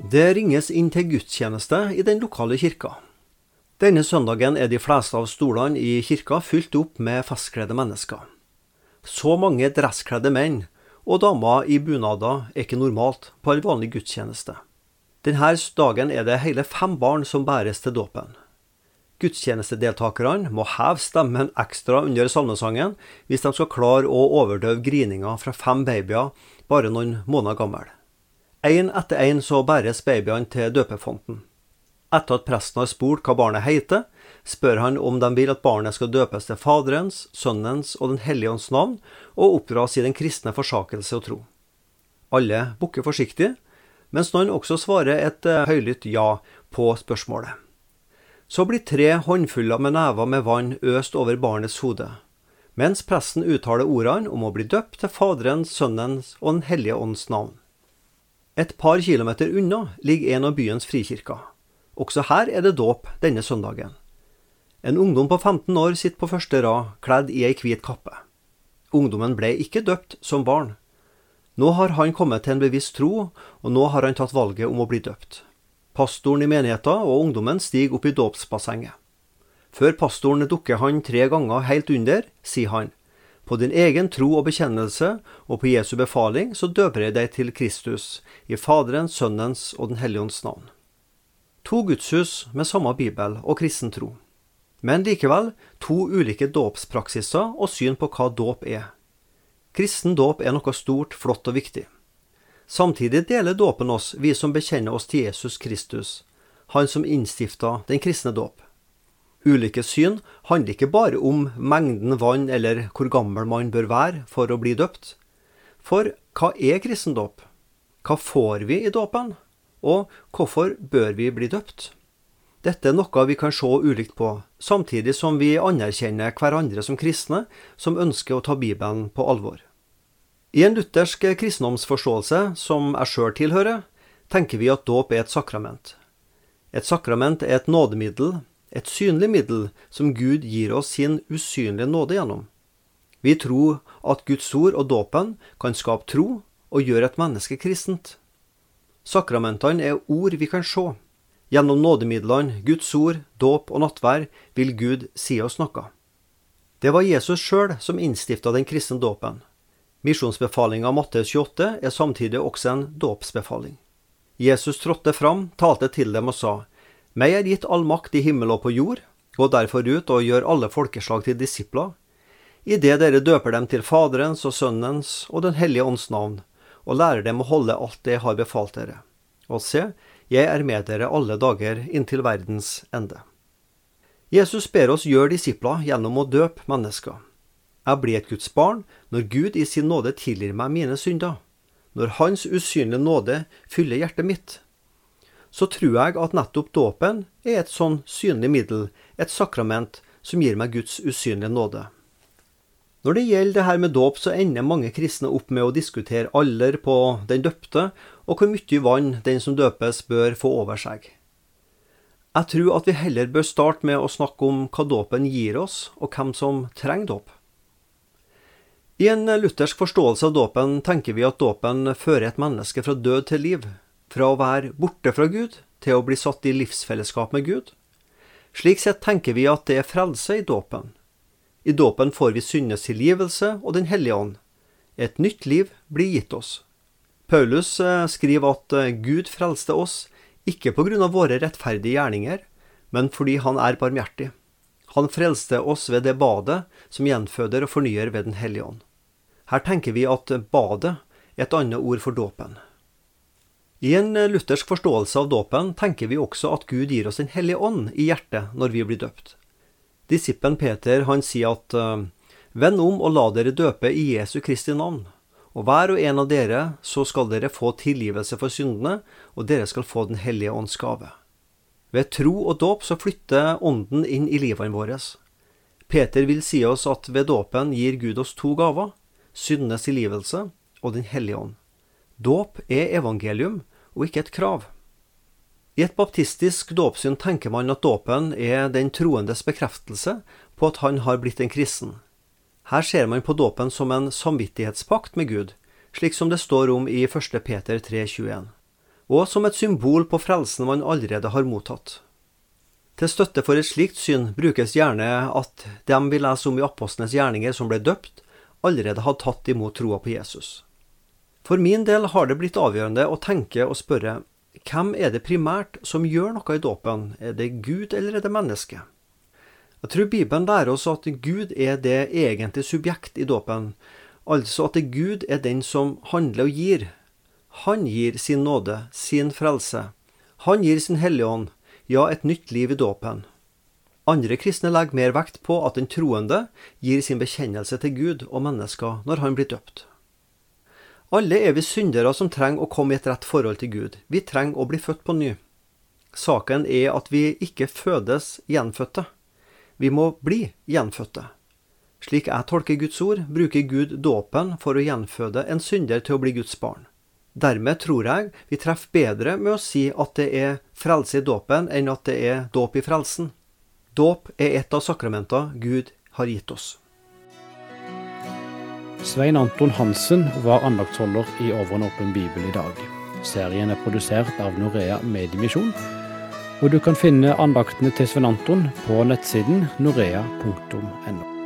Det ringes inn til gudstjeneste i den lokale kirka. Denne søndagen er de fleste av stolene i kirka fylt opp med festkledde mennesker. Så mange dresskledde menn og damer i bunader er ikke normalt på en vanlig gudstjeneste. Denne dagen er det hele 5 barn som bæres til dåpen. Gudstjenestedeltakerne må heve stemmen ekstra under salmesangen hvis de skal klare å overdøve grininga fra 5 babyer bare noen måneder gammel. En etter en så bæres babyene til døpefonten. Etter at presten har spurt hva barnet heter, spør han om de vil at barnet skal døpes til Faderens, Sønnens og Den hellige ånds navn, og oppdras i den kristne forsakelse og tro. Alle bukker forsiktig, mens noen også svarer et høylytt ja på spørsmålet. Så blir 3 håndfuller med never med vann øst over barnets hode, mens presten uttaler ordene om å bli døpt til Faderens, Sønnens og Den hellige ånds navn. Et par kilometer unna ligger en av byens frikirker. Også her er det dåp denne søndagen. En ungdom på 15 år sitter på første rad, kledd i ei hvit kappe. Ungdommen ble ikke døpt som barn. Nå har han kommet til en bevisst tro, og nå har han tatt valget om å bli døpt. Pastoren i menigheten og ungdommen stiger opp i dåpsbassenget. Før pastoren dukker han 3 ganger helt under, sier han: «På din egen tro og bekjennelse, og på Jesu befaling, så døper jeg deg til Kristus, i Faderens, Sønnens og Den hellige ånds navn.» 2 gudshus med samme bibel og kristen tro. Men likevel 2 ulike dåpspraksiser og syn på hva dåp er. Kristen dåp er noe stort, flott og viktig. Samtidig deler dåpen oss, vi som bekjenner oss til Jesus Kristus, han som innstifta den kristne dåp. Ulike syn handler ikke bare om mengden vann eller hvor gammel man bør være for å bli døpt. For hva er kristendåp? Hva får vi i dåpen? Og hvorfor bør vi bli døpt? Dette er noe vi kan se ulikt på, samtidig som vi anerkjenner hverandre som kristne som ønsker å ta Bibelen på alvor. I en luthersk kristendomsforståelse, som jeg selv tilhører, tenker vi at dåp er et sakrament. Et sakrament er et nådemiddel, et synlig middel som Gud gir oss sin usynlige nåde gjennom. Vi tror at Guds ord og dåpen kan skape tro og gjøre et menneske kristent. Sakramentene er ord vi kan se. Gjennom nådemidlene, Guds ord, dåp og nattvær vil Gud si oss noe. Det var Jesus selv som innstiftet den kristne dåpen. Misjonsbefalingen av Matteus 28 er samtidig også en dåpsbefaling. Jesus trådte fram, talte til dem og sa: «Meg er gitt all makt i himmel og på jord, gå derfor ut og gjør alle folkeslag til disipler, i det dere døper dem til Faderens og Sønnens og Den hellige ånds navn, og lærer dem å holde alt det jeg har befalt dere. Og se, jeg er med dere alle dager inntil verdens ende.» Jesus ber oss gjøre disipler gjennom å døpe mennesker. Jeg blir et Guds barn når Gud i sin nåde tilgir meg mine synder, når Hans usynlige nåde fyller hjertet mitt. Så tror jeg at nettopp dåpen er et sånn synlig middel, et sakrament som gir meg Guds usynlige nåde. Når det gjelder det her med dåp, så ender mange kristne opp med å diskutere alder på den døpte, og hvor mye vann den som døpes bør få over seg. Jeg tror at vi heller bør starte med å snakke om hva dåpen gir oss, og hvem som trenger dåp. I en luthersk forståelse av dåpen tenker vi at dåpen fører et menneske fra død til liv, fra å være borte fra Gud til å bli satt i livsfellesskap med Gud. Slik sett tenker vi at det er frelse i dåpen. I dåpen får vi syndstilgivelse og Den hellige ånd. Et nytt liv blir gitt oss. Paulus skriver at Gud frelste oss ikke på grunn av våre rettferdige gjerninger, men fordi han er barmhjertig. Han frelste oss ved det badet som gjenføder og fornyer ved Den hellige ånd. Her tenker vi at badet er et annet ord for dåpen. I en luthersk forståelse av dåpen tenker vi også at Gud gir oss Den hellige ånd i hjertet når vi blir døpt. Disippelen Peter, han sier at «Vend om og la dere døpe i Jesu Kristi navn, og hver og en av dere så skal dere få tilgivelse for syndene, og dere skal få Den hellige ånds gave.» Ved tro og dåp så flytter ånden inn i livene våre. Peter vil si oss at ved dåpen gir Gud oss 2 gaver, syndenes tilgivelse og Den hellige ånd. Dåp er evangelium og ikke et krav. I et baptistisk dåpssyn tenker man at dåpen er den troendes bekreftelse på at han har blitt en kristen. Her ser man på dåpen som en samvittighetspakt med Gud, slik som det står om i 1. Peter 3,21. og som et symbol på frelsen man allerede har mottatt. Til støtte for et slikt syn brukes gjerne at dem vi leser om i apostlenes gjerninger som ble døpt, allerede hadde tatt imot troa på Jesus. For min del har det blitt avgjørende å tenke og spørre, hvem er det primært som gjør noe i dåpen? Er det Gud eller er det menneske? Jeg tror Bibelen lærer oss at Gud er det egentlige subjekt i dåpen, altså at det Gud er den som handler og gir. Han gir sin nåde, sin frelse. Han gir sin hellige ånd, ja, et nytt liv i dåpen. Andre kristne legger mer vekt på at den troende gir sin bekjennelse til Gud og mennesker når han blir døpt. Alle er vi syndere som trenger å komme i et rett forhold til Gud. Vi trenger å bli født på ny. Saken er at vi ikke fødes gjenfødte. Vi må bli gjenfødte. Slik jeg tolker Guds ord, bruker Gud dåpen for å gjenføde en synder til å bli Guds barn. Dermed tror jeg vi treffer bedre med å si at det er frelse i dåpen enn at det er dåp i frelsen. Dåp er et av sakramentene Gud har gitt oss. Svein Anton Hansen var andaktsholder i Over en åpen bibel i dag. Serien er produsert av Norea Mediemisjon, og du kan finne andaktene til Svein Anton på nettsiden norea.no.